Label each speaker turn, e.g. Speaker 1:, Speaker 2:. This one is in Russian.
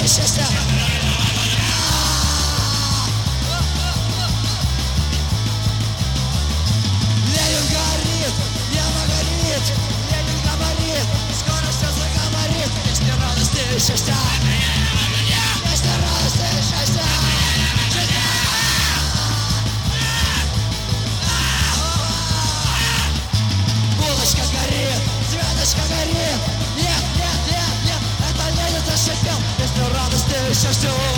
Speaker 1: счастья. Ленин горит, небо горит, Ленин говорит, скоро все заговорит. Песня радости и счастья. Песня радости и счастья. Булочка горит, звездочка горит. Нет, нет, нет, нет, это Ленин зашипел. Песня радости и счастья.